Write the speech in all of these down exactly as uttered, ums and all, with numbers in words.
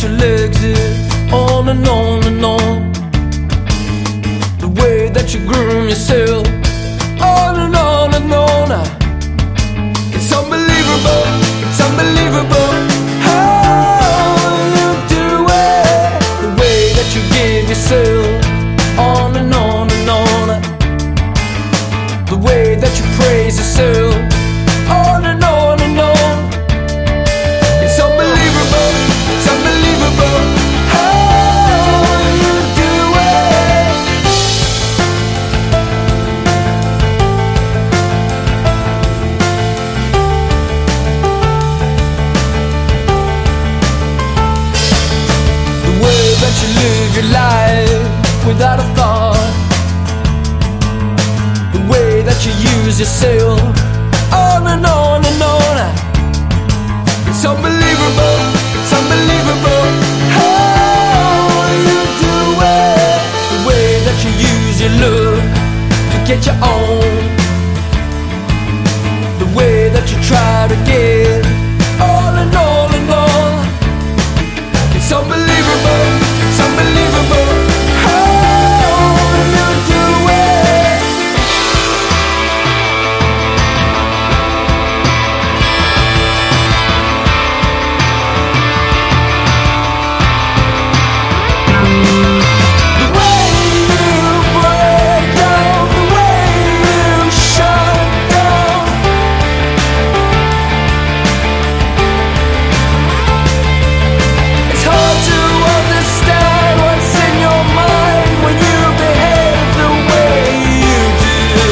your legs is on and on and on. The way that you groom yourself, on and on and on. It's unbelievable, it's unbelievable how you do it. The way that you give yourself, on and on and on. The way that you praise yourself, on and on and on. It's unbelievable, it's unbelievable how you do it. The way that you live your life without a thought, the way that you use yourself, on and on and on. It's unbelievable, it's unbelievable how you do it. The way that you use your look to get your own, the way that you try to get on and on and on. It's unbelievable, it's unbelievable how you do it. The way you break down, the way you shut down. It's hard to understand what's in your mind when you behave the way you do.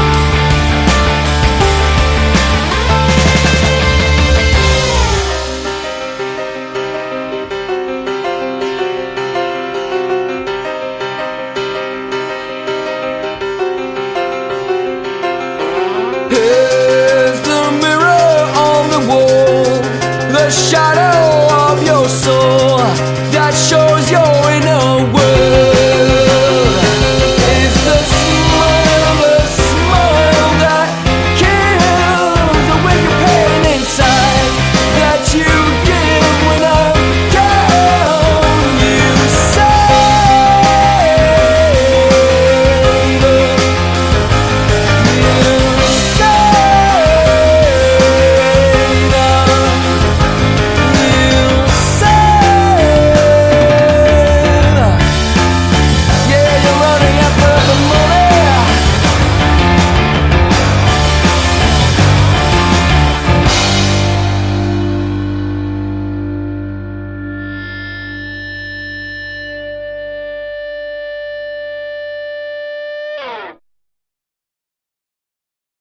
Here's the mirror on the wall, the shadow of your soul that shows